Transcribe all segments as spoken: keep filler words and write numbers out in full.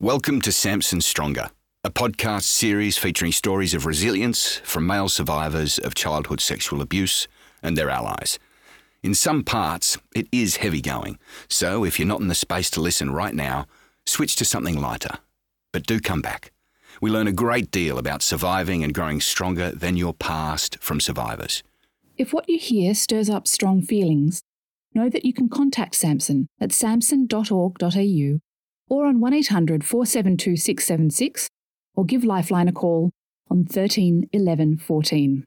Welcome to Samson Stronger, a podcast series featuring stories of resilience from male survivors of childhood sexual abuse and their allies. In some parts, it is heavy going, so if you're not in the space to listen right now, switch to something lighter. But do come back. We learn a great deal about surviving and growing stronger than your past from survivors. If what you hear stirs up strong feelings, know that you can contact Samson at samson dot org dot a u or on one eight hundred four seven two six seven six or give Lifeline a call on thirteen eleven fourteen.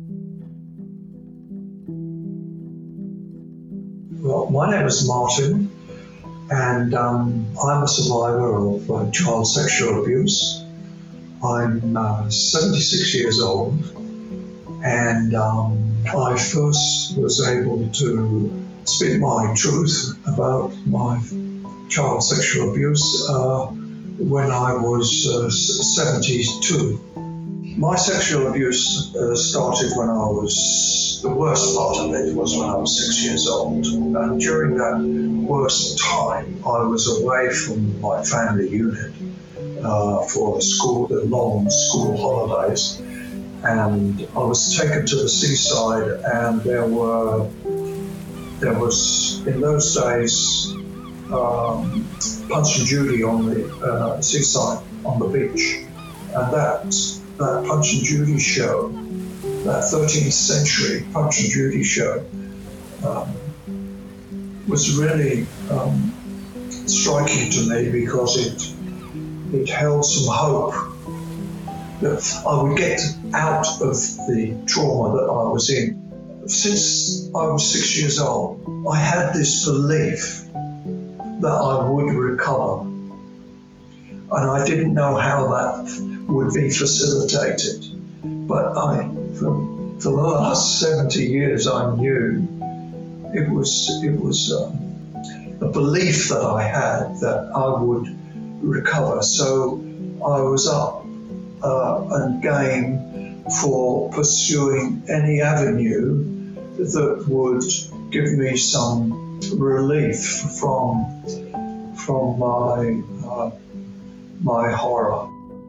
Well, my name is Martin, and um, I'm a survivor of uh, child sexual abuse. I'm uh, seventy-six years old, and um, I first was able to speak my truth about my child sexual abuse uh, when I was uh, seventy-two. My sexual abuse uh, started when I was, the worst part of it was when I was six years old. And during that worst time, I was away from my family unit uh, for the school, the long school holidays. And I was taken to the seaside, and there were, there was, in those days, um, Punch and Judy on the uh, seaside, on the beach. And that, that Punch and Judy show, that thirteenth century Punch and Judy show, um, was really um, striking to me because it, it held some hope that I would get out of the trauma that I was in. Since I was six years old, I had this belief that I would recover. And I didn't know how that would be facilitated. But I, for, for the last seventy years, I knew it was, it was um, a belief that I had that I would recover. So I was up uh, and game for pursuing any avenue that would give me some relief from from my uh, my horror.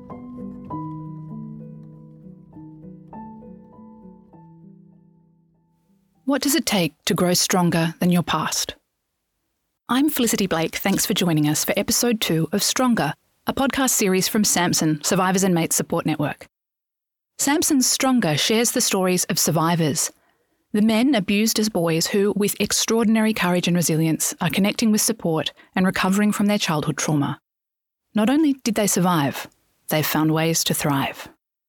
What does it take to grow stronger than your past? I'm Felicity Blake. Thanks for joining us for episode two of Stronger, a podcast series from Samson, Survivors and Mates Support Network. Samson's Stronger shares the stories of survivors, the men abused as boys who, with extraordinary courage and resilience, are connecting with support and recovering from their childhood trauma. Not only did they survive, they've found ways to thrive.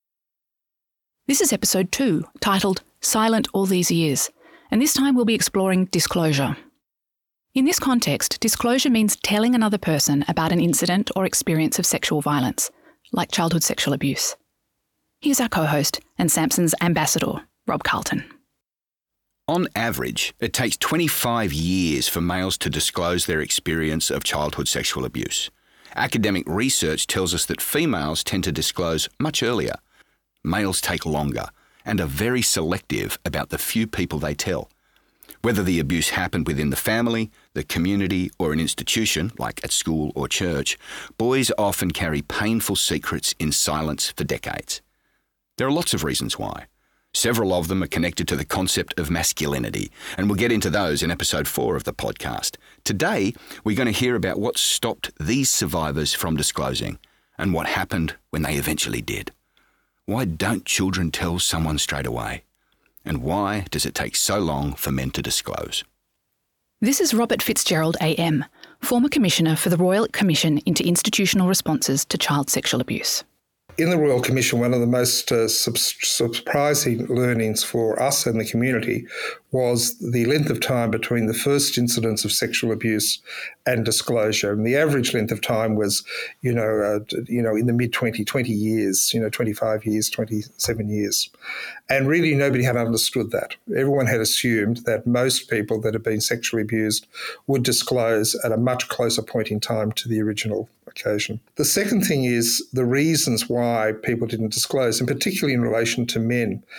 This is episode two, titled Silent All These Years, and this time we'll be exploring disclosure. In this context, disclosure means telling another person about an incident or experience of sexual violence, like childhood sexual abuse. Here's our co-host and Samson's ambassador, Rob Carlton. On average, it takes twenty-five years for males to disclose their experience of childhood sexual abuse. Academic research tells us that females tend to disclose much earlier. Males take longer and are very selective about the few people they tell. Whether the abuse happened within the family, the community, or an institution, like at school or church, boys often carry painful secrets in silence for decades. There are lots of reasons why. Several of them are connected to the concept of masculinity, and we'll get into those in episode four of the podcast. Today, we're going to hear about what stopped these survivors from disclosing and what happened when they eventually did. Why don't children tell someone straight away? And why does it take so long for men to disclose? This is Robert Fitzgerald A M, former Commissioner for the Royal Commission into Institutional Responses to Child Sexual Abuse. In the Royal Commission, one of the most uh, sub- surprising learnings for us and the community was the length of time between the first incidents of sexual abuse and disclosure. And the average length of time was, you know, uh, you know, in the mid twenty, twenty years, you know, twenty-five years, twenty-seven years. And really nobody had understood that. Everyone had assumed that most people that had been sexually abused would disclose at a much closer point in time to the original occasion. The second thing is the reasons why people didn't disclose, and particularly in relation to men.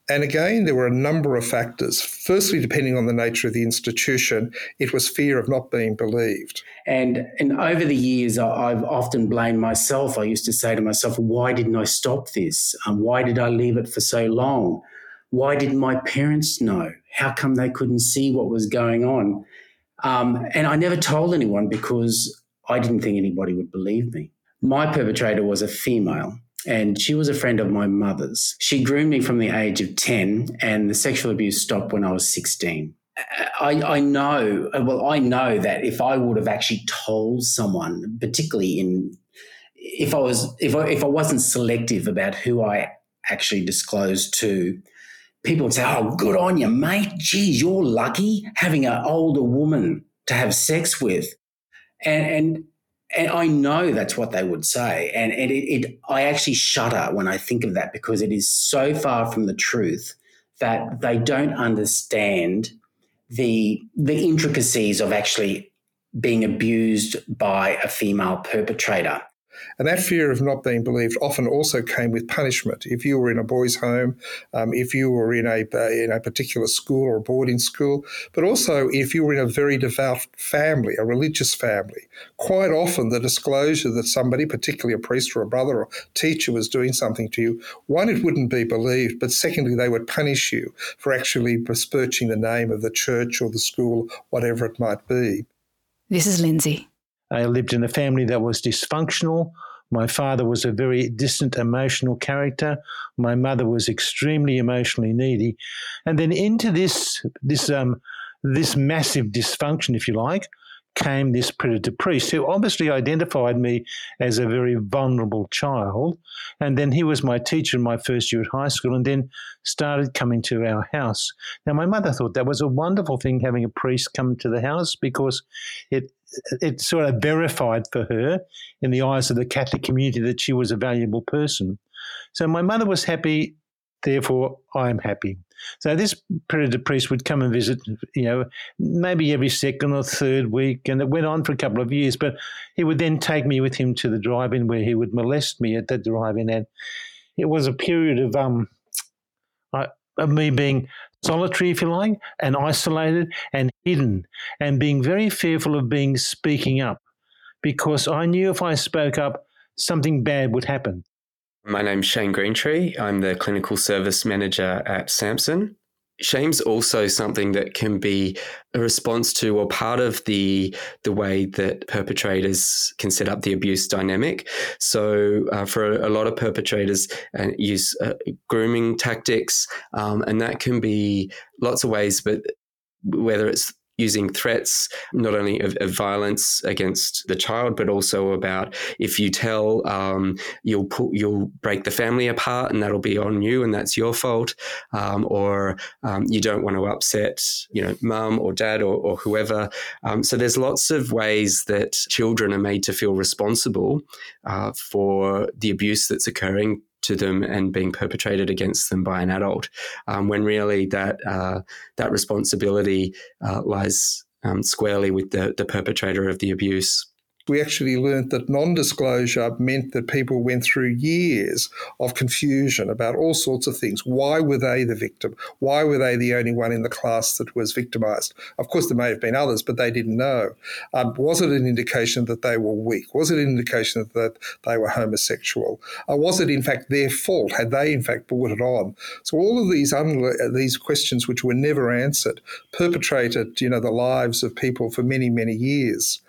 And again, there were a number of factors. Firstly, depending on the nature of the institution, it was fear of not being believed. And, and over the years, I've often blamed myself. I used to say to myself, why didn't I stop this? Um, why did I leave it for so long? Why didn't my parents know? How come they couldn't see what was going on? Um, and I never told anyone because I didn't think anybody would believe me. My perpetrator was a female. And she was a friend of my mother's. She groomed me from the age of ten, and the sexual abuse stopped when I was sixteen. I, I know, well, I know that if I would have actually told someone, particularly in, if I was, if I, if I wasn't selective about who I actually disclosed to, people would say, "Oh, good on you, mate. Geez, you're lucky having an older woman to have sex with," and and. And I know that's what they would say. And it, it, I actually shudder when I think of that because it is so far from the truth that they don't understand the, the intricacies of actually being abused by a female perpetrator. And that fear of not being believed often also came with punishment. If you were in a boys' home, um, if you were in a, in a particular school or a boarding school, but also if you were in a very devout family, a religious family, quite often the disclosure that somebody, particularly a priest or a brother or teacher, was doing something to you, one, it wouldn't be believed, but secondly, they would punish you for actually besmirching the name of the church or the school, whatever it might be. This is Lindsay. I lived in a family that was dysfunctional. My father was a very distant, emotional character. My mother was extremely emotionally needy. And then into this this um this massive dysfunction, if you like, came this predator priest who obviously identified me as a very vulnerable child. And then he was my teacher in my first year at high school and then started coming to our house. Now, my mother thought that was a wonderful thing, having a priest come to the house, because it it sort of verified for her in the eyes of the Catholic community that she was a valuable person. So my mother was happy, therefore I am happy. So this predator priest would come and visit, you know, maybe every second or third week, and it went on for a couple of years, but he would then take me with him to the drive-in where he would molest me at the drive-in, and it was a period of um, of me being solitary, if you like, and isolated and hidden, and being very fearful of being speaking up, because I knew if I spoke up, something bad would happen. My name's Shane Greentree. I'm the clinical service manager at Samson. Shame's also something that can be a response to or part of the the way that perpetrators can set up the abuse dynamic. So uh, for a lot of perpetrators uh, use uh, grooming tactics, um, and that can be lots of ways, but whether it's using threats, not only of, of violence against the child, but also about if you tell, um, you'll pull, you'll break the family apart, and that'll be on you, and that's your fault, um, or um, you don't want to upset, you know, mum or dad or, or whoever. Um, so there's lots of ways that children are made to feel responsible uh, for the abuse that's occurring to them and being perpetrated against them by an adult, um, when really that uh, that responsibility uh, lies um, squarely with the, the perpetrator of the abuse. We actually learnt that non-disclosure meant that people went through years of confusion about all sorts of things. Why were they the victim? Why were they the only one in the class that was victimised? Of course, there may have been others, but they didn't know. Um, was it an indication that they were weak? Was it an indication that they were homosexual? Uh, was it, in fact, their fault? Had they, in fact, brought it on? So all of these un- these questions, which were never answered, perpetrated, you know, the lives of people for many, many years.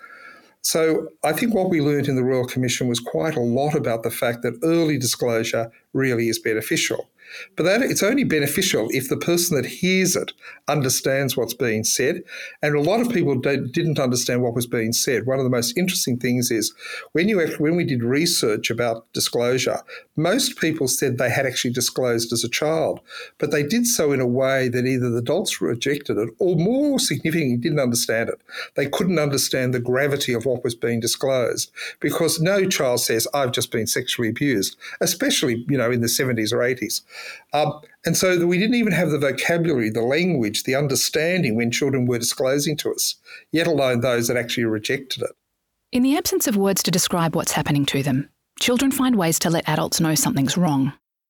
So I think what we learned in the Royal Commission was quite a lot about the fact that early disclosure really is beneficial. But that it's only beneficial if the person that hears it understands what's being said. And a lot of people didn't understand what was being said. One of the most interesting things is when you when we did research about disclosure, most people said they had actually disclosed as a child, but they did so in a way that either the adults rejected it or, more significantly, didn't understand it. They couldn't understand the gravity of what was being disclosed, because no child says, "I've just been sexually abused," especially, you know, in the seventies or eighties. Um, and so we didn't even have the vocabulary, the language, the understanding when children were disclosing to us, yet alone those that actually rejected it. In the absence of words to describe what's happening to them, children find ways to let adults know something's wrong.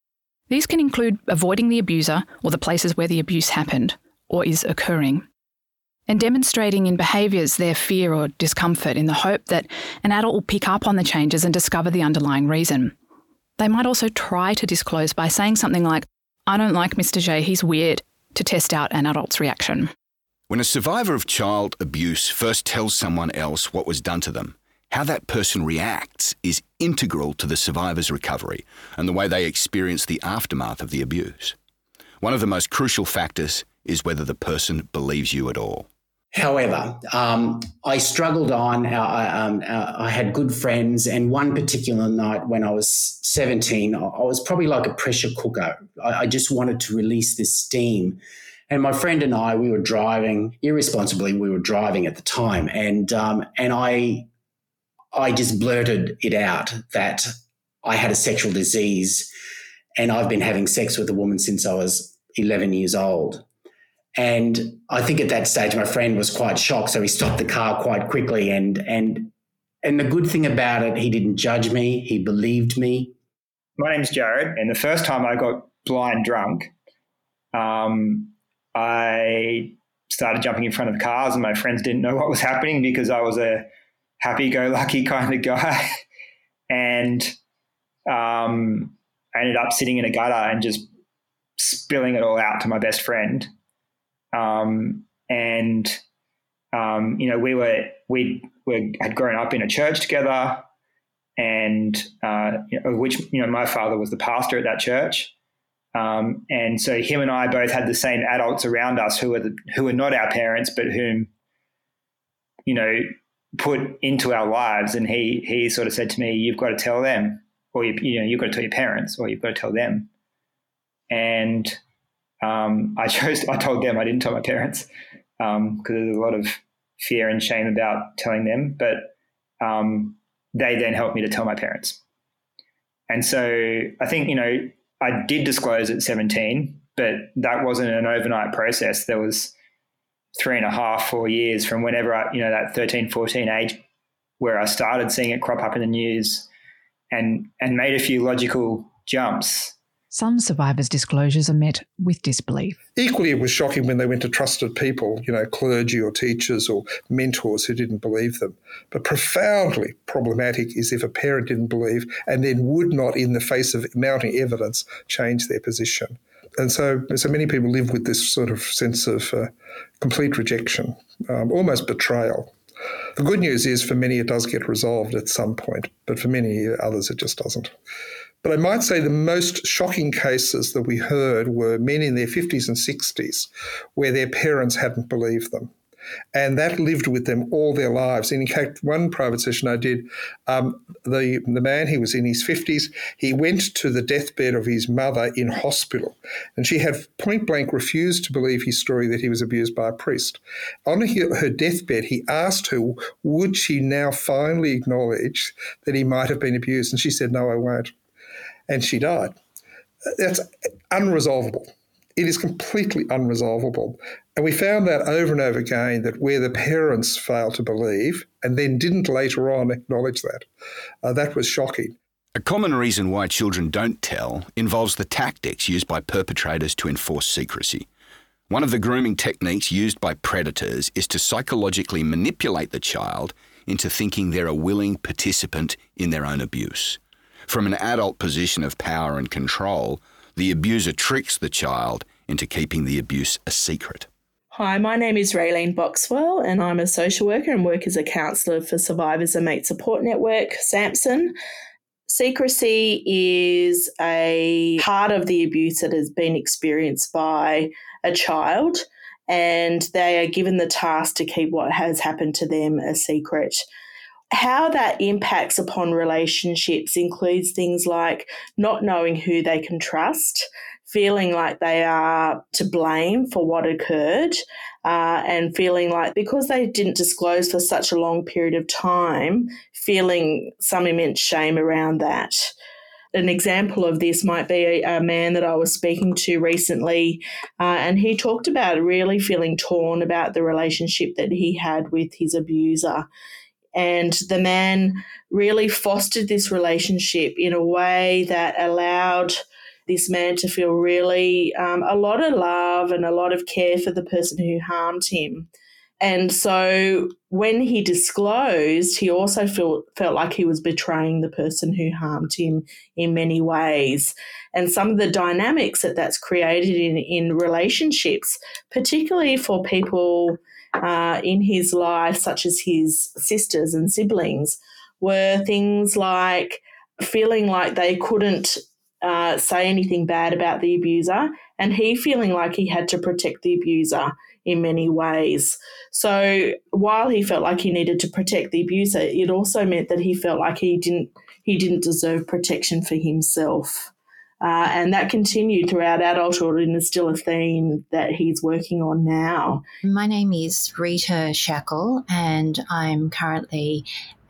These can include avoiding the abuser or the places where the abuse happened or is occurring, and demonstrating in behaviours their fear or discomfort in the hope that an adult will pick up on the changes and discover the underlying reason. They might also try to disclose by saying something like, "I don't like Mister J, he's weird," to test out an adult's reaction. When a survivor of child abuse first tells someone else what was done to them, how that person reacts is integral to the survivor's recovery and the way they experience the aftermath of the abuse. One of the most crucial factors is whether the person believes you at all. However, um, I struggled on. I, um, I had good friends, and one particular night when I was seventeen, I was probably like a pressure cooker. I, I just wanted to release this steam. And my friend and I, we were driving irresponsibly. We were driving at the time, and um, and I, I just blurted it out that I had a sexual disease, and I've been having sex with a woman since I was eleven years old. And I think at that stage, my friend was quite shocked, so he stopped the car quite quickly. And and and the good thing about it, he didn't judge me. He believed me. My name's Jared, and the first time I got blind drunk, um, I started jumping in front of cars, and my friends didn't know what was happening because I was a happy-go-lucky kind of guy. and um, I ended up sitting in a gutter and just spilling it all out to my best friend. Um, and, um, you know, we were, we were, had grown up in a church together, and, uh, you know, which, you know, my father was the pastor at that church. Um, and so him and I both had the same adults around us who were the, who were not our parents, but whom, you know, put into our lives. And he, he sort of said to me, "You've got to tell them, or you, you know, you've got to tell your parents, or you've got to tell them." And, Um, I chose, I told them, I didn't tell my parents, um, because there's a lot of fear and shame about telling them, but um, they then helped me to tell my parents. And so I think, you know, I did disclose at seventeen, but that wasn't an overnight process. There was three and a half, four years from whenever I, you know, that thirteen, fourteen age where I started seeing it crop up in the news and, and made a few logical jumps. Some survivors' disclosures are met with disbelief. Equally, it was shocking when they went to trusted people, you know, clergy or teachers or mentors who didn't believe them. But profoundly problematic is if a parent didn't believe and then would not, in the face of mounting evidence, change their position. And so, so many people live with this sort of sense of uh, complete rejection, um, almost betrayal. The good news is for many it does get resolved at some point, but for many others it just doesn't. But I might say the most shocking cases that we heard were men in their fifties and sixties where their parents hadn't believed them. And that lived with them all their lives. And in fact, one private session I did, um, the, the man, he was in his fifties, he went to the deathbed of his mother in hospital, and she had point blank refused to believe his story that he was abused by a priest. On her deathbed, he asked her, would she now finally acknowledge that he might have been abused? And she said, "No, I won't." And she died. That's unresolvable. It is completely unresolvable. And we found that over and over again, that where the parents failed to believe and then didn't later on acknowledge that, uh, that was shocking. A common reason why children don't tell involves the tactics used by perpetrators to enforce secrecy. One of the grooming techniques used by predators is to psychologically manipulate the child into thinking they're a willing participant in their own abuse. From an adult position of power and control, the abuser tricks the child into keeping the abuse a secret. Hi, my name is Raylene Boxwell, and I'm a social worker and work as a counsellor for Survivors and Mate Support Network, SAMPSON. Secrecy is a part of the abuse that has been experienced by a child, and they are given the task to keep what has happened to them a secret. How that impacts upon relationships includes things like not knowing who they can trust, feeling like they are to blame for what occurred, uh, and feeling like because they didn't disclose for such a long period of time, feeling some immense shame around that. An example of this might be a, a man that I was speaking to recently, uh, and he talked about really feeling torn about the relationship that he had with his abuser. And the man really fostered this relationship in a way that allowed this man to feel really um, a lot of love and a lot of care for the person who harmed him. And so when he disclosed, he also felt felt like he was betraying the person who harmed him in many ways. And some of the dynamics that that's created in, in relationships, particularly for people uh, in his life, such as his sisters and siblings, were things like feeling like they couldn't uh, say anything bad about the abuser, and he feeling like he had to protect the abuser in many ways. So while he felt like he needed to protect the abuser, it also meant that he felt like he didn't he didn't deserve protection for himself. Uh, and that continued throughout adulthood and is still a theme that he's working on now. My name is Rita Shackle, and I'm currently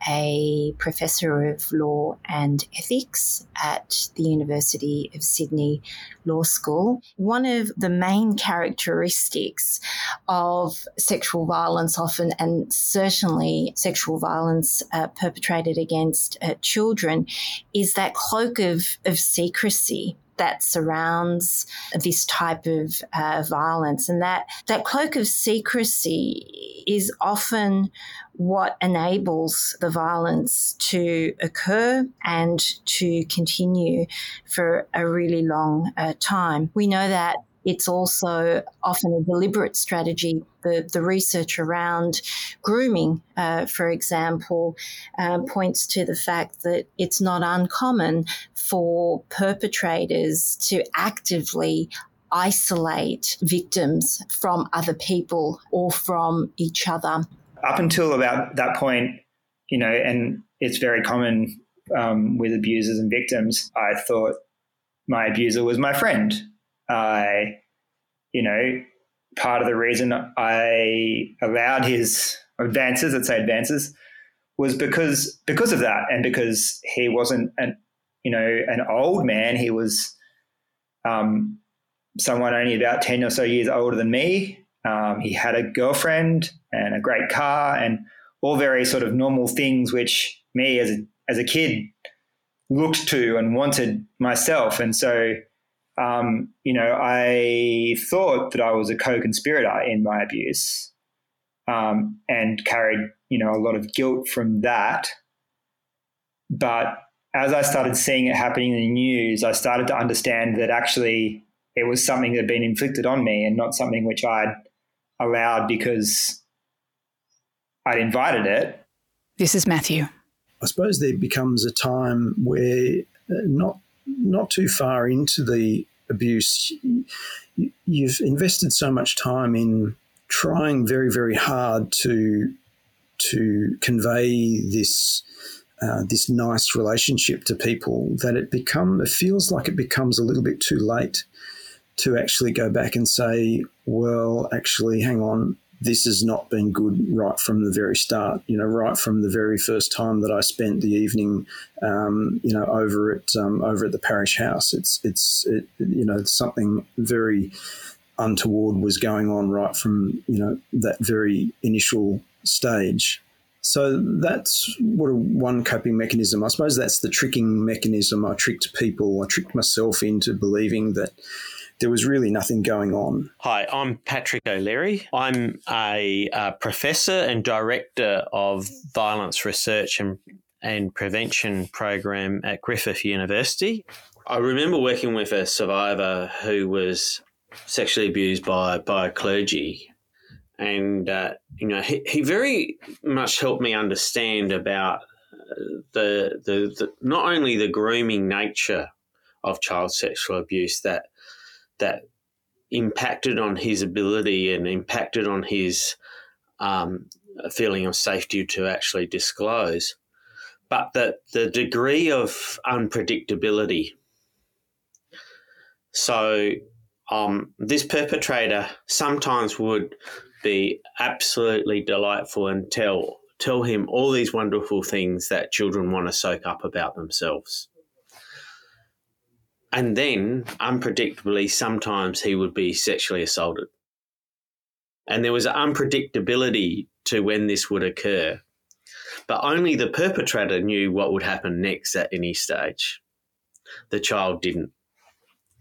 a professor of law and ethics at the University of Sydney Law School. One of the main characteristics of sexual violence often, and certainly sexual violence uh, perpetrated against uh, children, is that cloak of, of secrecy that surrounds this type of uh, violence. And that, that cloak of secrecy is often what enables the violence to occur and to continue for a really long uh, time. We know that it's also often a deliberate strategy. The, the research around grooming, uh, for example, um, points to the fact that it's not uncommon for perpetrators to actively isolate victims from other people or from each other. Up until about that point, you know, and it's very common um, with abusers and victims, I thought my abuser was my friend. I, you know, part of the reason I allowed his advances, let's say advances, was because because of that, and because he wasn't an, you know, an old man. He was um, someone only about ten or so years older than me. Um, he had a girlfriend and a great car and all very sort of normal things which me as a, as a kid looked to and wanted myself. And so, um, you know, I thought that I was a co-conspirator in my abuse um, and carried, you know, a lot of guilt from that. But as I started seeing it happening in the news, I started to understand that actually it was something that had been inflicted on me and not something which I'd allowed because I'd invited it. This is Matthew. I suppose there becomes a time where uh, not not too far into the abuse, you've invested so much time in trying very, very hard to to convey this uh, this nice relationship to people that it become it feels like it becomes a little bit too late to actually go back and say, well, actually, hang on, this has not been good right from the very start, you know, right from the very first time that I spent the evening, um, you know, over at um, over at the parish house. It's, it's it, you know, something very untoward was going on right from, you know, that very initial stage. So that's what a, one coping mechanism. I suppose that's the tricking mechanism. I tricked people. I tricked myself into believing that there was really nothing going on. Hi, I'm Patrick O'Leary. I'm a, a professor and director of violence research and, and prevention program at Griffith University. I remember working with a survivor who was sexually abused by, by a clergy. And, uh, you know, he, he very much helped me understand about the, the, the not only the grooming nature of child sexual abuse that that impacted on his ability and impacted on his um, feeling of safety to actually disclose, but that the degree of unpredictability. So um, this perpetrator sometimes would be absolutely delightful and tell tell him all these wonderful things that children want to soak up about themselves. And then, unpredictably, sometimes he would be sexually assaulted. And there was an unpredictability to when this would occur. But only the perpetrator knew what would happen next at any stage. The child didn't.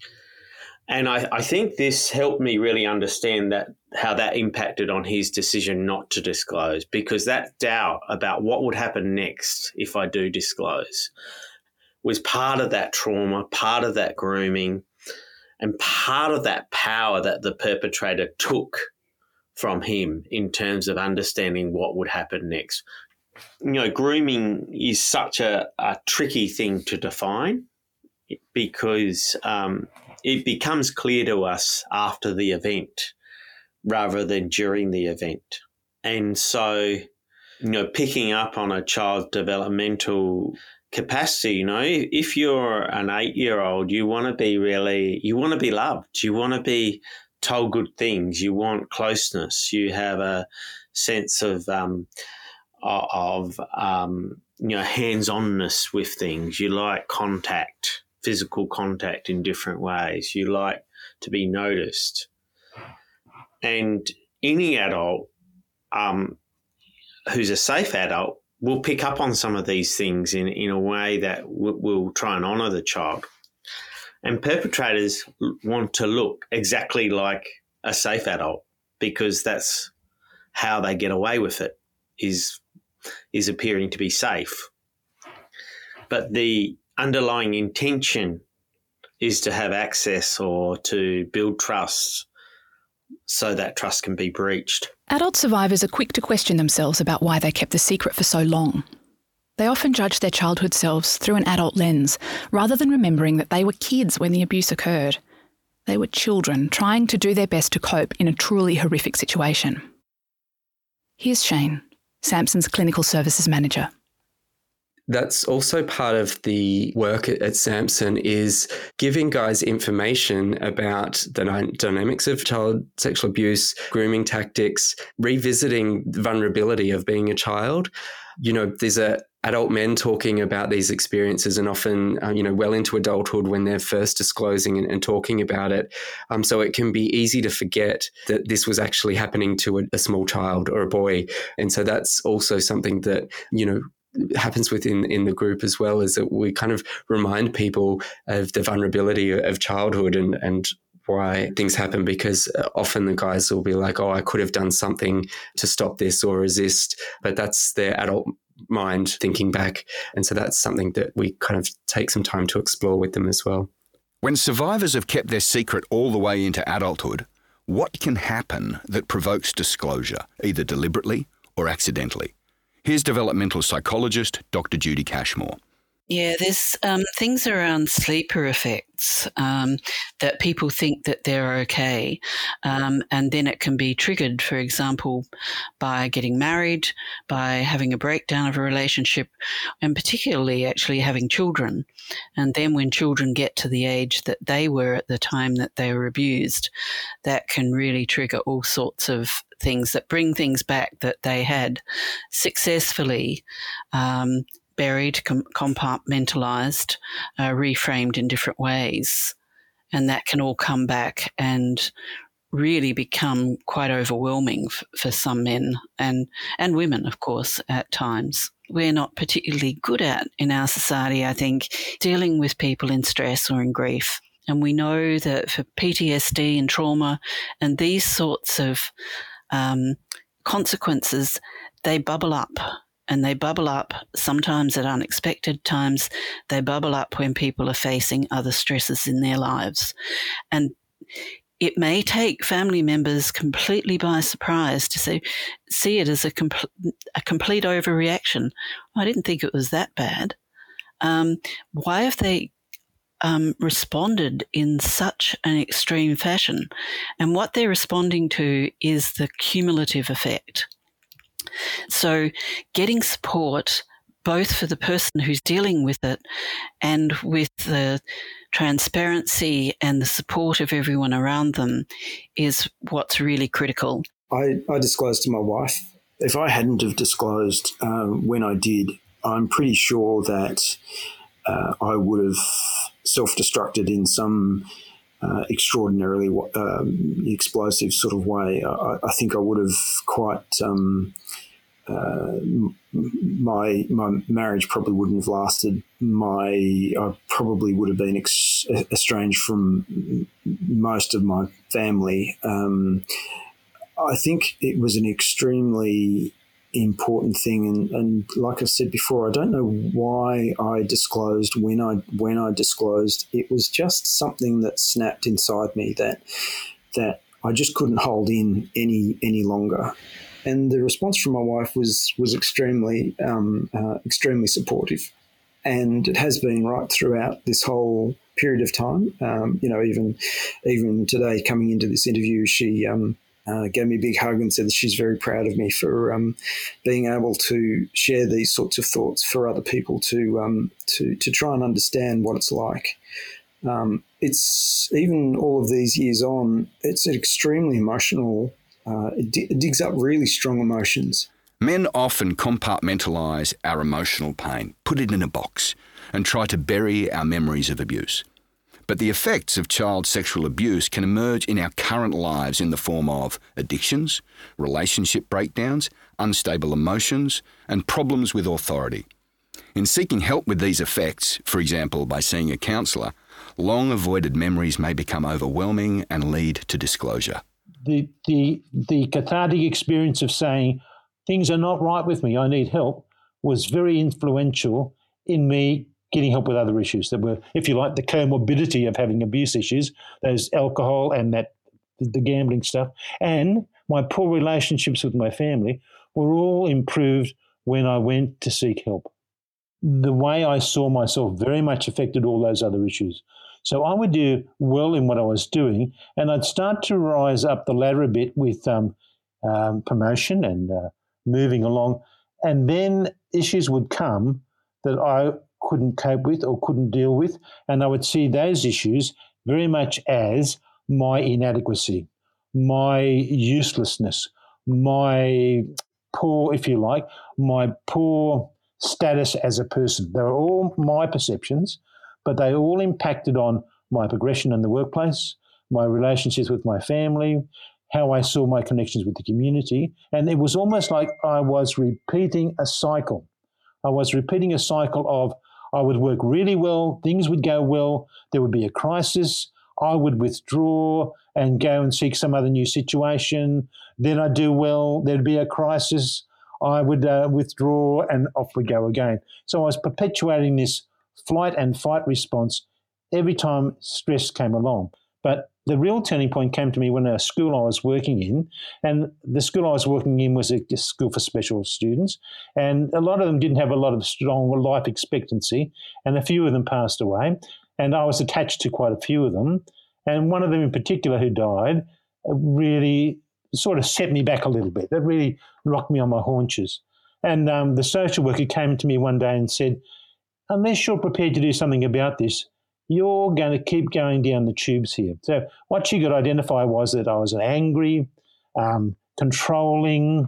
And I, I think this helped me really understand that how that impacted on his decision not to disclose, because that doubt about what would happen next if I do disclose was part of that trauma, part of that grooming, and part of that power that the perpetrator took from him in terms of understanding what would happen next. You know, grooming is such a, a tricky thing to define because um, it becomes clear to us after the event rather than during the event. And so, you know, picking up on a child's developmental capacity, you know, if you're an eight-year-old, you want to be really, you want to be loved, you want to be told good things, you want closeness, you have a sense of um, of um, you know, hands-onness with things. You like contact, physical contact in different ways. You like to be noticed. And any adult um, who's a safe adult will pick up on some of these things in, in a way that w- will try and honour the child. And perpetrators want to look exactly like a safe adult because that's how they get away with it, is, is appearing to be safe. But the underlying intention is to have access or to build trust so that trust can be breached. Adult survivors are quick to question themselves about why they kept the secret for so long. They often judge their childhood selves through an adult lens, rather than remembering that they were kids when the abuse occurred. They were children trying to do their best to cope in a truly horrific situation. Here's Shane, Samson's clinical services manager. That's also part of the work at, at Samson, is giving guys information about the dy- dynamics of child sexual abuse, grooming tactics, revisiting the vulnerability of being a child. You know, there's a adult men talking about these experiences and often, uh, you know, well into adulthood when they're first disclosing and, and talking about it. Um, so it can be easy to forget that this was actually happening to a, a small child or a boy. And so that's also something that, you know, happens within in the group as well, is that we kind of remind people of the vulnerability of childhood and, and why things happen, because often the guys will be like, oh, I could have done something to stop this or resist, but that's their adult mind thinking back. And so that's something that we kind of take some time to explore with them as well. When survivors have kept their secret all the way into adulthood, what can happen that provokes disclosure, either deliberately or accidentally? Here's developmental psychologist Doctor Judy Cashmore. Yeah, there's um, things around sleeper effects um, that people think that they're okay, um, and then it can be triggered, for example, by getting married, by having a breakdown of a relationship, and particularly actually having children. And then when children get to the age that they were at the time that they were abused, that can really trigger all sorts of things that bring things back that they had successfully um, buried, com- compartmentalised, uh, reframed in different ways. And that can all come back and really become quite overwhelming f- for some men and, and women, of course, at times. We're not particularly good at, in our society, I think, dealing with people in stress or in grief. And we know that for P T S D and trauma and these sorts of um, consequences, they bubble up. And they bubble up sometimes at unexpected times. They bubble up when people are facing other stresses in their lives. And it may take family members completely by surprise to say, see it as a, compl- a complete overreaction. I didn't think it was that bad. Um, why have they um, responded in such an extreme fashion? And what they're responding to is the cumulative effect. So getting support both for the person who's dealing with it and with the transparency and the support of everyone around them is what's really critical. I, I disclosed to my wife. If I hadn't have disclosed um, when I did, I'm pretty sure that uh, I would have self-destructed in some Uh, extraordinarily um, explosive sort of way. I, I think I would have quite um, uh, my my marriage probably wouldn't have lasted. My I probably would have been ex- estranged from most of my family. Um, I think it was an extremely important thing, and, and like I said before, I don't know why I disclosed when I when I disclosed. It was just something that snapped inside me that that I just couldn't hold in any any longer. And the response from my wife was was extremely um, uh, extremely supportive, and it has been right throughout this whole period of time. Um, you know, even even today, coming into this interview, she um, uh, gave me a big hug and said that she's very proud of me for um, being able to share these sorts of thoughts for other people to um, to to try and understand what it's like. Um, it's even all of these years on, it's an extremely emotional. Uh, it, d- it digs up really strong emotions. Men often compartmentalise our emotional pain, put it in a box, and try to bury our memories of abuse. But the effects of child sexual abuse can emerge in our current lives in the form of addictions, relationship breakdowns, unstable emotions, and problems with authority. In seeking help with these effects, for example by seeing a counsellor, long-avoided memories may become overwhelming and lead to disclosure. The, the the cathartic experience of saying things are not right with me, I need help, was very influential in me getting help with other issues that were, if you like, the comorbidity of having abuse issues, those alcohol and that the gambling stuff, and my poor relationships with my family were all improved when I went to seek help. The way I saw myself very much affected all those other issues. So I would do well in what I was doing, and I'd start to rise up the ladder a bit with um, um, promotion and uh, moving along. And then issues would come that I couldn't cope with or couldn't deal with, and I would see those issues very much as my inadequacy, my uselessness, my poor, if you like, my poor status as a person. They were all my perceptions, but they all impacted on my progression in the workplace, my relationships with my family, how I saw my connections with the community. And it was almost like I was repeating a cycle. I was repeating a cycle of I would work really well, things would go well, there would be a crisis, I would withdraw and go and seek some other new situation, then I'd do well, there'd be a crisis, I would uh, withdraw, and off we go again. So I was perpetuating this flight and fight response every time stress came along. But the real turning point came to me when a school I was working in, and the school I was working in was a school for special students, and a lot of them didn't have a lot of strong life expectancy, and a few of them passed away, and I was attached to quite a few of them, and one of them in particular who died really sort of set me back a little bit. That really rocked me on my haunches. And um, the social worker came to me one day and said, unless you're prepared to do something about this, you're going to keep going down the tubes here. So what she could identify was that I was an angry, um, controlling,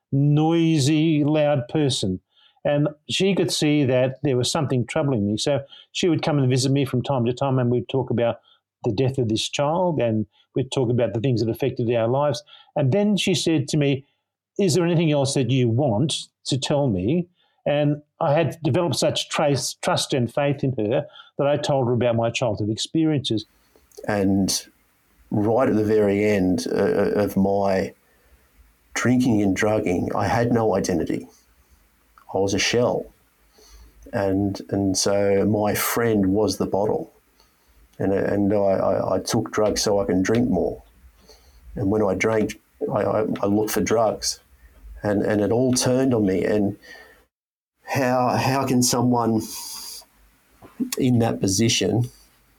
noisy, loud person. And she could see that there was something troubling me. So she would come and visit me from time to time, and we'd talk about the death of this child, and we'd talk about the things that affected our lives. And then she said to me, is there anything else that you want to tell me? And I had developed such trace, trust and faith in her that I told her about my childhood experiences. And right at the very end uh, of my drinking and drugging, I had no identity. I was a shell. And and so my friend was the bottle. And, and I, I, I took drugs so I can drink more. And when I drank, I, I, I looked for drugs. And, and it all turned on me. And How how can someone in that position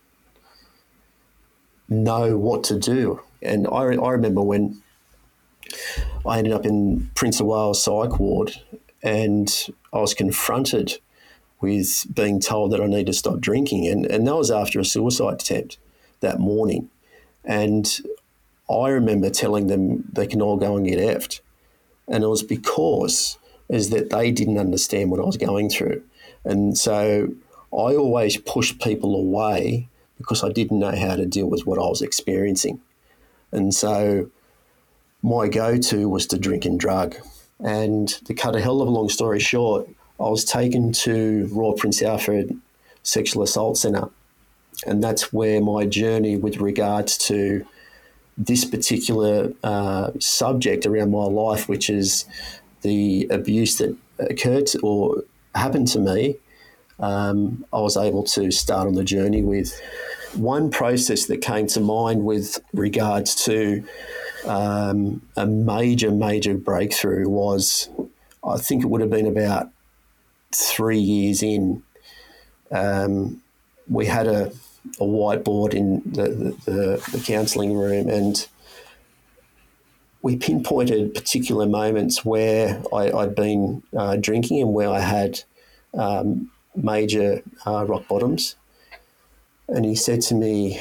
know what to do? And I, I remember when I ended up in Prince of Wales Psych Ward, and I was confronted with being told that I need to stop drinking. And, and that was after a suicide attempt that morning. And I remember telling them they can all go and get effed. And it was because is that they didn't understand what I was going through. And so I always pushed people away because I didn't know how to deal with what I was experiencing. And so my go-to was to drink and drug. And to cut a hell of a long story short, I was taken to Royal Prince Alfred Sexual Assault Centre. And that's where my journey with regards to this particular uh, subject around my life, which is the abuse that occurred to, or happened to me, um, I was able to start on the journey with. One process that came to mind with regards to um, a major, major breakthrough was, I think it would have been about three years in. Um, we had a, a whiteboard in the, the, the, the counselling room, and we pinpointed particular moments where I, I'd been uh, drinking and where I had um, major uh, rock bottoms. And he said to me,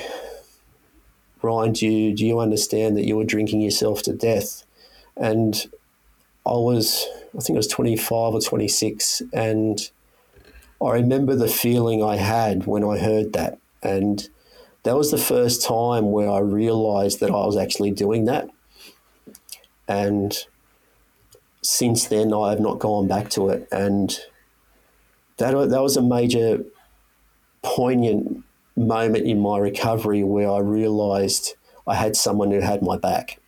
Ryan, do you, do you understand that you were drinking yourself to death? And I was, I think I was twenty-five or twenty-six, and I remember the feeling I had when I heard that. And that was the first time where I realised that I was actually doing that. And since then, I have not gone back to it. And that, that was a major, poignant moment in my recovery where I realised I had someone who had my back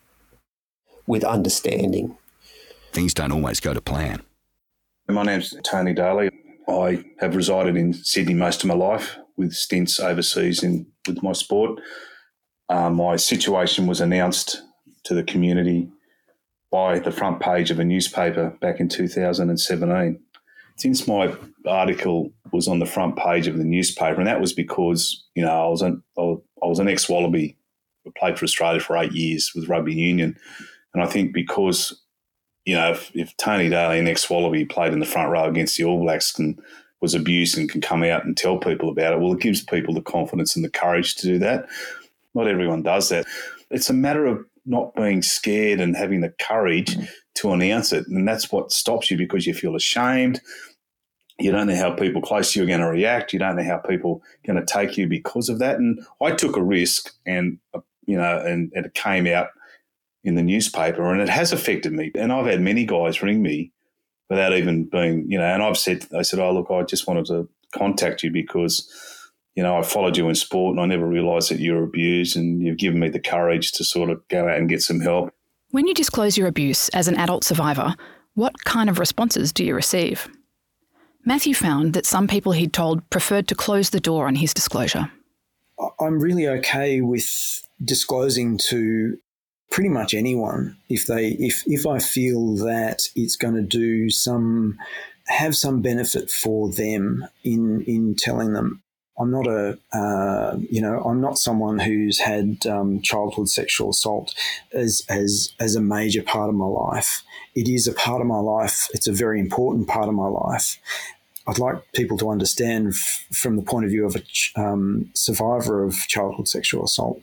with understanding. Things don't always go to plan. My name's Tony Daly. I have resided in Sydney most of my life with stints overseas in with my sport. Uh, my situation was announced to the community by the front page of a newspaper back in two thousand seventeen. Since my article was on the front page of the newspaper, and that was because, you know, I was an, I was an ex-Wallaby. I played for Australia for eight years with rugby union. And I think because, you know, if, if Tony Daly, an ex-Wallaby, played in the front row against the All Blacks and was abused and can come out and tell people about it, well, it gives people the confidence and the courage to do that. Not everyone does that. It's a matter of not being scared and having the courage to announce it. And that's what stops you, because you feel ashamed. You don't know how people close to you are going to react. You don't know how people are going to take you because of that. And I took a risk, and, you know, and, and it came out in the newspaper, and it has affected me. And I've had many guys ring me without even being, you know, and I've said, they said, oh, look, I just wanted to contact you because, you know, I followed you in sport and I never realised that you were abused, and you've given me the courage to sort of go out and get some help. When you disclose your abuse as an adult survivor, what kind of responses do you receive? Matthew found that some people he'd told preferred to close the door on his disclosure. I'm really okay with disclosing to pretty much anyone if they if if I feel that it's going to do some have some benefit for them in in telling them. I'm not a uh, you know I'm not someone who's had um, childhood sexual assault as as as a major part of my life. It is a part of my life. It's a very important part of my life. I'd like people to understand f- from the point of view of a ch- um, survivor of childhood sexual assault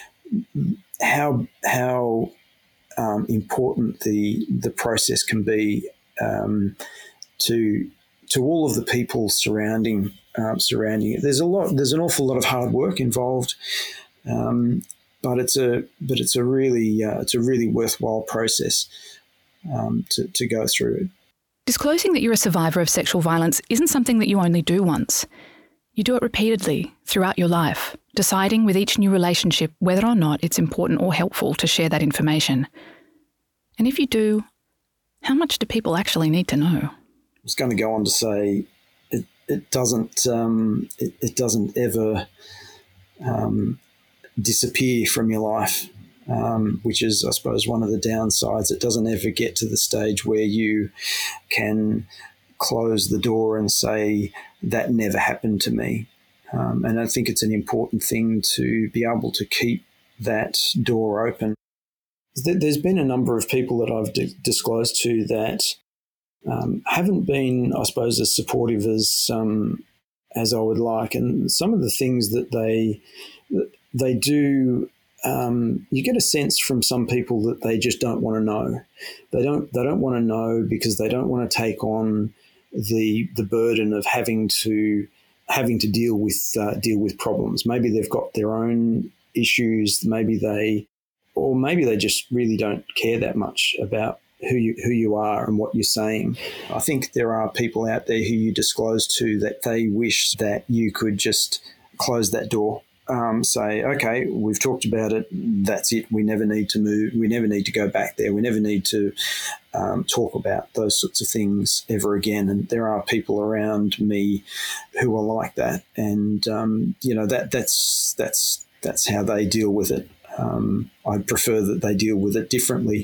how how um, important the the process can be um, to to all of the people surrounding um, surrounding it. There's a lot. There's an awful lot of hard work involved, um, but it's a but it's a really uh, it's a really worthwhile process um, to to go through. Disclosing that you're a survivor of sexual violence isn't something that you only do once. You do it repeatedly throughout your life, deciding with each new relationship whether or not it's important or helpful to share that information. And if you do, how much do people actually need to know? I was going to go on to say it, it doesn't um, it, it doesn't ever um, disappear from your life, um, which is, I suppose, one of the downsides. It doesn't ever get to the stage where you can close the door and say, that never happened to me. Um, and I think it's an important thing to be able to keep that door open. There's been a number of people that I've di- disclosed to that um, haven't been, I suppose, as supportive as um, as I would like. And some of the things that they they do, um, you get a sense from some people that they just don't want to know. They don't they don't want to know because they don't want to take on the the burden of having to having to deal with uh, deal with problems. Maybe they've got their own issues. Maybe they, or maybe they just really don't care that much about who you who you are and what you're saying. I think there are people out there who you disclose to that they wish that you could just close that door. Um, say, okay, we've talked about it. That's it. We never need to move. We never need to go back there. We never need to um, talk about those sorts of things ever again. And there are people around me who are like that, and um, you know that that's that's that's how they deal with it. Um, I prefer that they deal with it differently,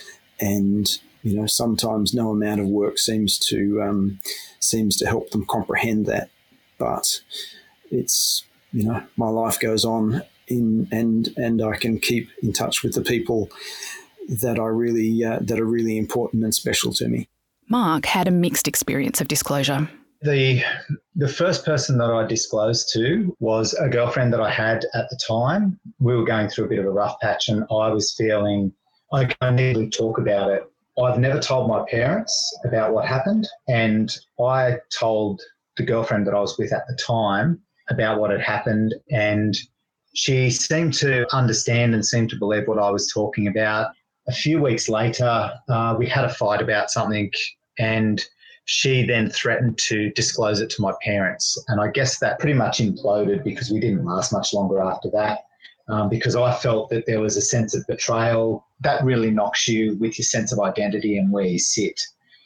and you know sometimes no amount of work seems to um, seems to help them comprehend that, but it's. You know, my life goes on in, and and I can keep in touch with the people that I really uh, that are really important and special to me. Mark had a mixed experience of disclosure. The the first person that I disclosed to was a girlfriend that I had at the time. We were going through a bit of a rough patch, and I was feeling I can't really talk about it. I've never told my parents about what happened, and I told the girlfriend that I was with at the time about what had happened, and she seemed to understand and seemed to believe what I was talking about. A few weeks later, uh, we had a fight about something, and she then threatened to disclose it to my parents. And I guess that pretty much imploded because we didn't last much longer after that, um, because I felt that there was a sense of betrayal. That really knocks you with your sense of identity and where you sit.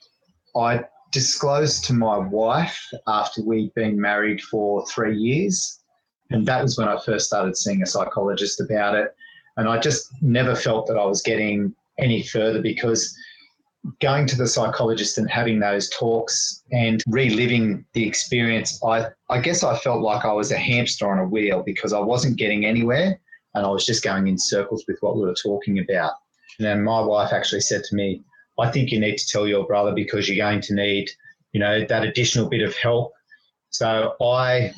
I disclosed to my wife after we'd been married for three years. And that was when I first started seeing a psychologist about it. And I just never felt that I was getting any further, because going to the psychologist and having those talks and reliving the experience, I, I guess I felt like I was a hamster on a wheel, because I wasn't getting anywhere and I was just going in circles with what we were talking about. And then my wife actually said to me, I think you need to tell your brother, because you're going to need, you know, that additional bit of help. So I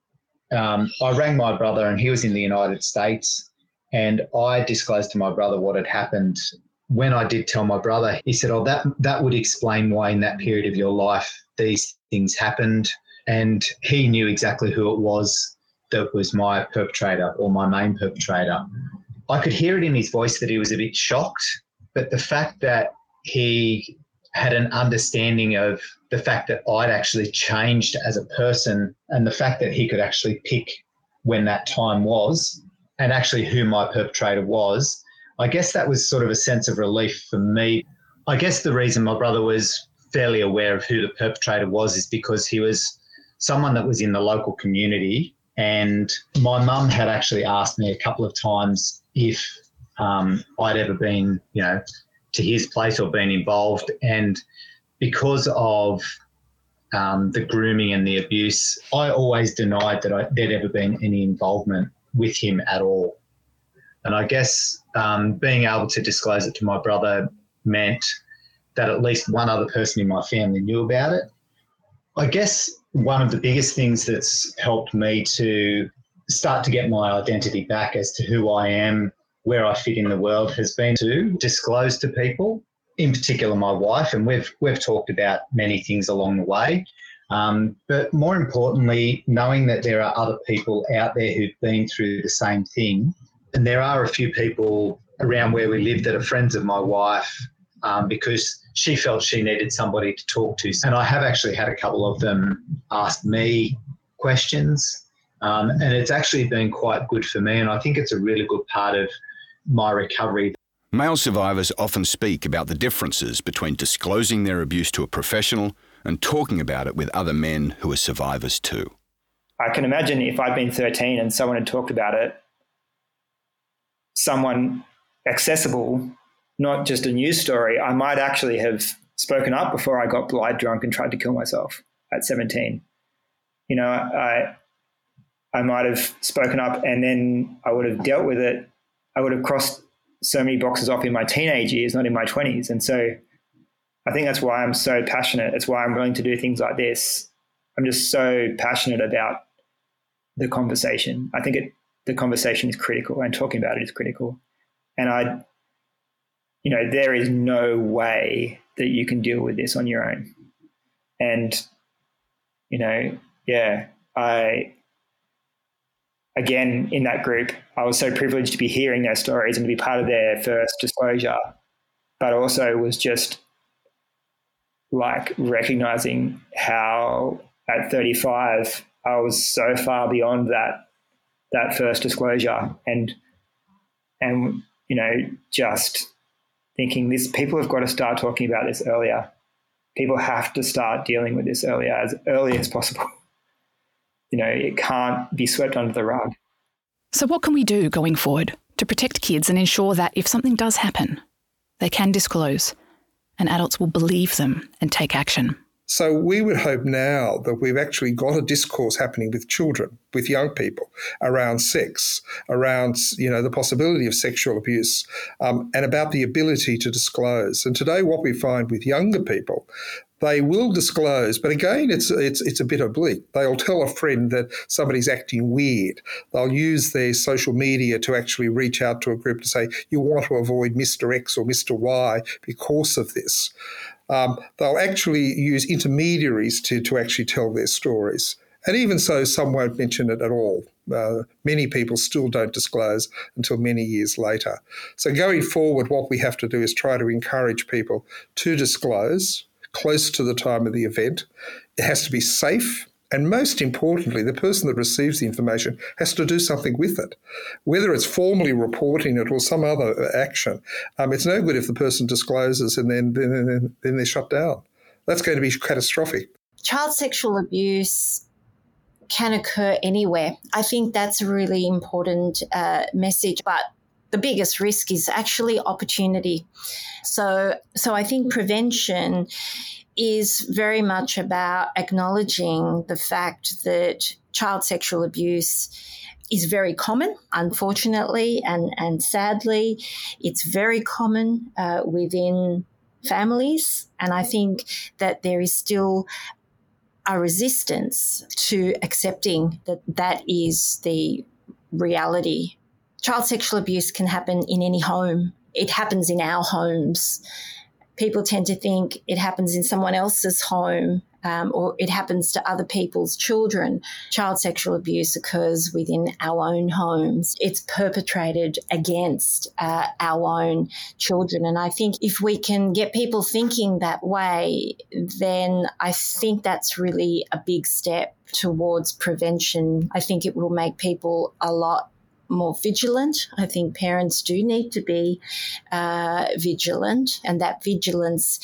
um, I rang my brother, and he was in the United States, and I disclosed to my brother what had happened. When I did tell my brother, he said, oh, that that would explain why in that period of your life these things happened. And he knew exactly who it was that was my perpetrator, or my main perpetrator. I could hear it in his voice that he was a bit shocked, but the fact that he had an understanding of the fact that I'd actually changed as a person, and the fact that he could actually pick when that time was and actually who my perpetrator was, I guess that was sort of a sense of relief for me. I guess the reason my brother was fairly aware of who the perpetrator was is because he was someone that was in the local community, and my mum had actually asked me a couple of times if um, I'd ever been, you know, to his place or been involved. And because of um, the grooming and the abuse, I always denied that I, there'd ever been any involvement with him at all. And I guess um, being able to disclose it to my brother meant that at least one other person in my family knew about it. I guess one of the biggest things that's helped me to start to get my identity back as to who I am, where I fit in the world, has been to disclose to people, in particular my wife, and we've we've talked about many things along the way. Um, but more importantly, knowing that there are other people out there who've been through the same thing. And there are a few people around where we live that are friends of my wife, um, because she felt she needed somebody to talk to. And I have actually had a couple of them ask me questions, um, and it's actually been quite good for me. And I think it's a really good part of my recovery. Male survivors often speak about the differences between disclosing their abuse to a professional and talking about it with other men who are survivors too. I can imagine if I'd been thirteen and someone had talked about it, someone accessible, not just a news story, I might actually have spoken up before I got blind drunk and tried to kill myself at seventeen. You know, I I might have spoken up and then I would have dealt with it. I would have crossed so many boxes off in my teenage years, not in my twenties. And so I think that's why I'm so passionate. It's why I'm willing to do things like this. I'm just so passionate about the conversation. I think it, the conversation is critical, and talking about it is critical. And I, you know, there is no way that you can deal with this on your own. And, you know, yeah, I, again, in that group, I was so privileged to be hearing their stories and to be part of their first disclosure. but also was just like recognizing how at thirty-five I was so far beyond that that first disclosure, and and you know, just thinking this people have got to start talking about this earlier. People have to start dealing with this earlier, as early as possible. You know, it can't be swept under the rug. So what can we do going forward to protect kids and ensure that if something does happen, they can disclose and adults will believe them and take action? So we would hope now that we've actually got a discourse happening with children, with young people, around sex, around, you know, the possibility of sexual abuse, um, and about the ability to disclose. And today what we find with younger people, they will disclose, but again, it's it's it's a bit oblique. They'll tell a friend that somebody's acting weird. They'll use their social media to actually reach out to a group to say, you want to avoid Mister X or Mister Y because of this. Um, they'll actually use intermediaries to, to actually tell their stories. And even so, some won't mention it at all. Uh, many people still don't disclose until many years later. So going forward, what we have to do is try to encourage people to disclose close to the time of the event. It has to be safe. And most importantly, the person that receives the information has to do something with it, whether it's formally reporting it or some other action. Um, it's no good if the person discloses and then, then, then they're shut down. That's going to be catastrophic. Child sexual abuse can occur anywhere. I think that's a really important uh, message, but the biggest risk is actually opportunity. So, so I think prevention is very much about acknowledging the fact that child sexual abuse is very common, unfortunately, and, and sadly. It's very common uh, within families, and I think that there is still a resistance to accepting that that is the reality. Child sexual abuse can happen in any home. It happens in our homes. People tend to think it happens in someone else's home um, or it happens to other people's children. Child sexual abuse occurs within our own homes. It's perpetrated against uh, our own children. And I think if we can get people thinking that way, then I think that's really a big step towards prevention. I think it will make people a lot more vigilant. I think parents do need to be uh, vigilant, and that vigilance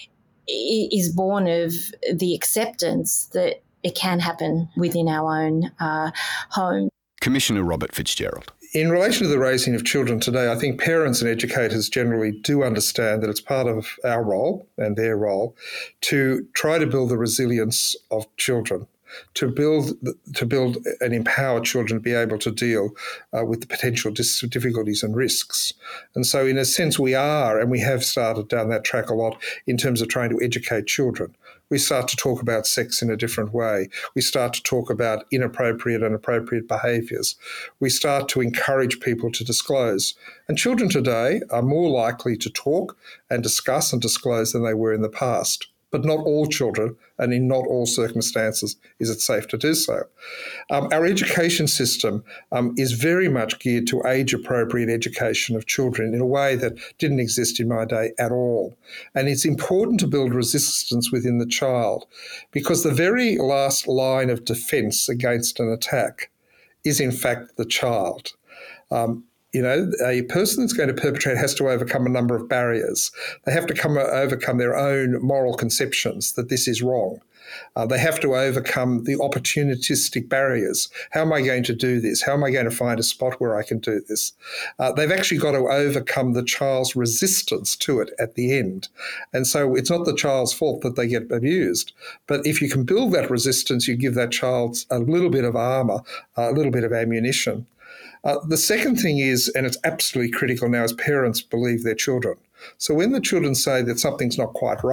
is born of the acceptance that it can happen within our own uh, home. Commissioner Robert Fitzgerald. In relation to the raising of children today, I think parents and educators generally do understand that it's part of our role and their role to try to build the resilience of children, to build to build and empower children to be able to deal uh, with the potential dis- difficulties and risks. And so in a sense we are, and we have started down that track a lot in terms of trying to educate children. We start to talk about sex in a different way. We start to talk about inappropriate and appropriate behaviours. We start to encourage people to disclose. And children today are more likely to talk and discuss and disclose than they were in the past. But not all children, and in not all circumstances is it safe to do so. Um, our education system um, is very much geared to age-appropriate education of children in a way that didn't exist in my day at all. And it's important to build resistance within the child, because the very last line of defence against an attack is in fact the child. Um, You know, a person that's going to perpetrate has to overcome a number of barriers. They have to come overcome their own moral conceptions that this is wrong. Uh, they have to overcome the opportunistic barriers. How am I going to do this? How am I going to find a spot where I can do this? Uh, they've actually got to overcome the child's resistance to it at the end. And so it's not the child's fault that they get abused. But if you can build that resistance, you give that child a little bit of armour, a little bit of ammunition. Uh, the second thing is, and it's absolutely critical now, is parents believe their children. So when the children say that something's not quite right,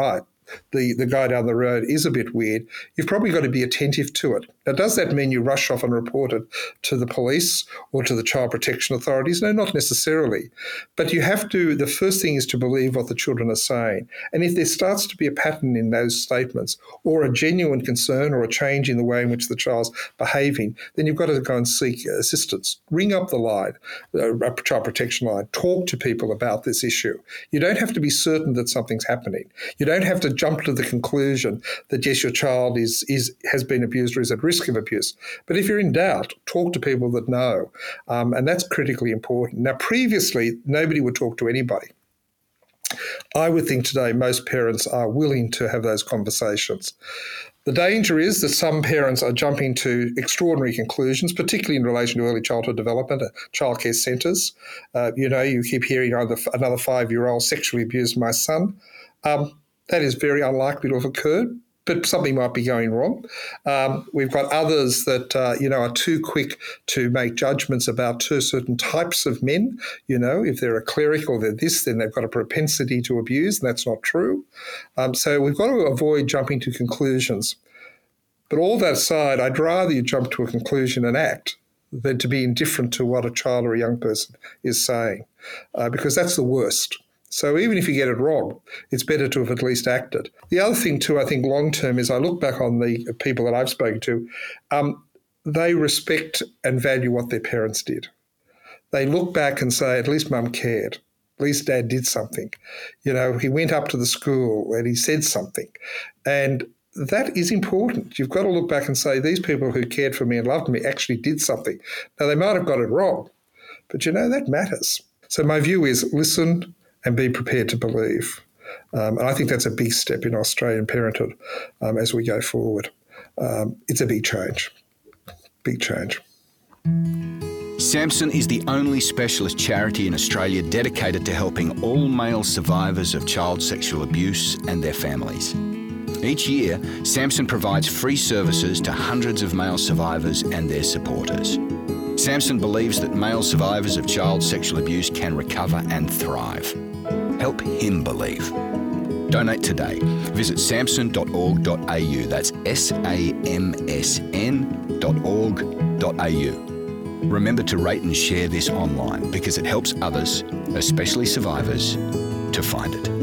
the, the guy down the road is a bit weird, you've probably got to be attentive to it. Now, does that mean you rush off and report it to the police or to the child protection authorities? No, not necessarily. But you have to, the first thing is to believe what the children are saying. And if there starts to be a pattern in those statements or a genuine concern or a change in the way in which the child's behaving, then you've got to go and seek assistance. Ring up the line, a child protection line. Talk to people about this issue. You don't have to be certain that something's happening. You don't have to jump to the conclusion that, yes, your child is is has been abused or is at risk of abuse. But if you're in doubt, talk to people that know. Um, and that's critically important. Now, previously, nobody would talk to anybody. I would think today most parents are willing to have those conversations. The danger is that some parents are jumping to extraordinary conclusions, particularly in relation to early childhood development, uh, childcare centres. Uh, you know, you keep hearing either another five-year-old sexually abused my son. Um, that is very unlikely to have occurred, but something might be going wrong. Um, we've got others that, uh, you know, are too quick to make judgments about two certain types of men. You know, if they're a cleric or they're this, then they've got a propensity to abuse, and that's not true. Um, so we've got to avoid jumping to conclusions. But all that aside, I'd rather you jump to a conclusion and act than to be indifferent to what a child or a young person is saying, uh, because that's the worst. So even if you get it wrong, it's better to have at least acted. The other thing too, I think long-term, is I look back on the people that I've spoken to, um, they respect and value what their parents did. They look back and say, at least mum cared. At least dad did something. You know, he went up to the school and he said something. And that is important. You've got to look back and say, these people who cared for me and loved me actually did something. Now, they might have got it wrong, but, you know, that matters. So my view is listen and be prepared to believe. Um, and I think that's a big step in Australian parenthood um, as we go forward. Um, it's a big change, big change. Samson is the only specialist charity in Australia dedicated to helping all male survivors of child sexual abuse and their families. Each year, Samson provides free services to hundreds of male survivors and their supporters. Samson believes that male survivors of child sexual abuse can recover and thrive. Help him believe. Donate today. Visit samson dot org dot a u. That's S A M S N dot org dot a u. Remember to rate and share this online because it helps others, especially survivors, to find it.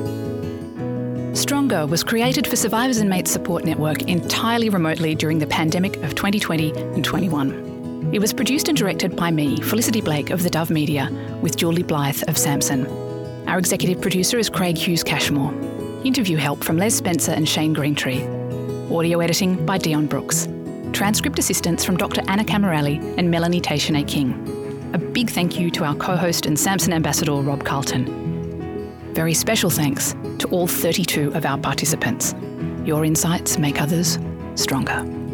Stronger was created for Survivors and Mates Support Network entirely remotely during the pandemic of twenty twenty and twenty-one. It was produced and directed by me, Felicity Blake of the Dove Media, with Julie Blythe of Samson. Our executive producer is Craig Hughes Cashmore. Interview help from Les Spencer and Shane Greentree. Audio editing by Dion Brooks. Transcript assistance from Doctor Anna Camarelli and Melanie Teixeira King. A big thank you to our co-host and Samson ambassador, Rob Carlton. Very special thanks to all thirty-two of our participants. Your insights make others stronger.